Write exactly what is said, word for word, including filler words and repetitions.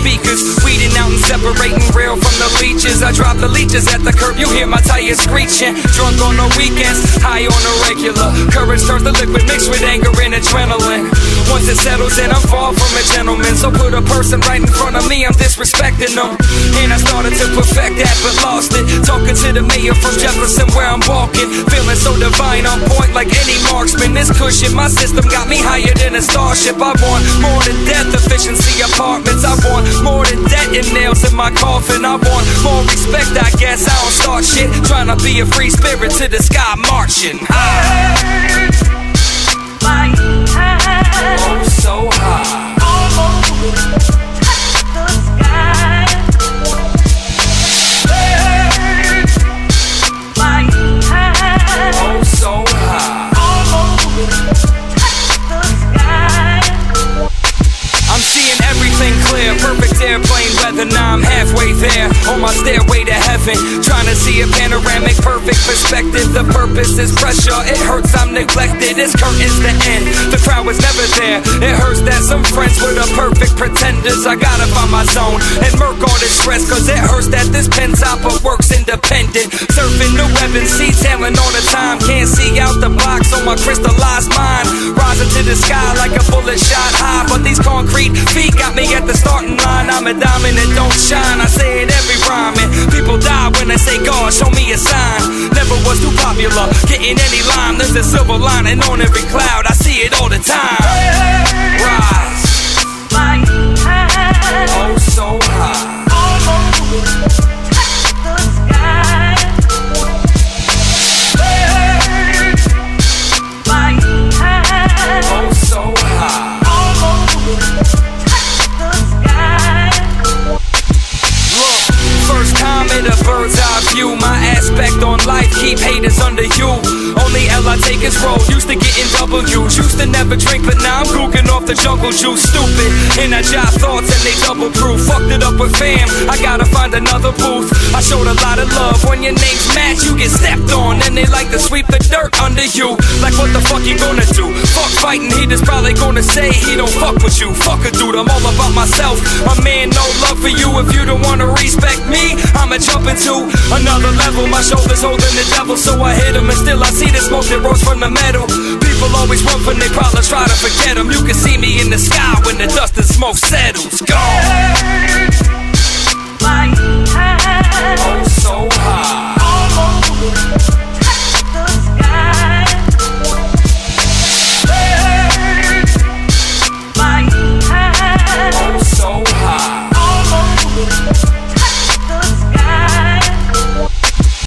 speakers, weeding out and separating real from the leeches. I drop the leeches at the curb, you hear my tires screeching. Drunk on the weekends, high on the regular. Courage turns to liquid mixed with anger and adrenaline. Once it settles in, I'm far from a gentleman. So put a person right in front of me, I'm disrespecting them. And I started to perfect that, but lost it. Talking to the mayor from Jefferson where I'm walking. Feeling so divine, on point like any marksman. This cushion, my system got me higher than a starship. I want more than death, efficiency apartments. I want more than debt and nails in my coffin. I want more respect, I guess. I don't start shit. Trying to be a free spirit to the sky marching. High. Oh, so high. Almost touch the sky. Birds flying high. Oh, so high. Almost touch the sky. I'm seeing everything clear, perfect airplane weather. Now I'm halfway there, on my stairway to heaven. Trying to see a panoramic, perfect perspective. The purpose is pressure, it hurts I'm neglected. This curtain's the end, the crowd was never there. It hurts that some friends were the perfect pretenders. I gotta find my zone and murk all this stress, cause it hurts that this pen topper works independent. Surfing the web and sea tailing all the time. Can't see out the box on my crystallized mind. Rising to the sky like a bullet shot high, but these concrete feet got me at the starting line. I'm a diamond that don't shine, I say it every rhyming. People die when they say God, show me a sign. Never was too popular, getting any line. There's a silver lining on every cloud, I see it all the time. Rise, flying high. Oh, so high. Almost touch the sky. Birds flying high. Oh, so high. Almost touch the sky. Look, first time in a bird's eye view. My aspect on life, keep haters under you. Only L I take is roll, used to getting W's. Used to never drink, but now I'm gooking off the jungle juice. Stupid, and I jot thoughts and they double proof. Fucked it up with fam, I gotta find another booth. I showed a lot of love, when your names match, you get stepped on. And they like to sweep the dirt under you. Like what the fuck you gonna do? Fuck fighting, he just probably gonna say he don't fuck with you. Fuck a dude, I'm all about myself. A man, no love for you. If you don't wanna respect me, I'ma jump into another level. My shoulders holding the devil, so I hit him. And still I see the smoke that rose from the metal. People always run from their problems, try to forget them. You can see me in the sky when the dust and smoke settles. Gone.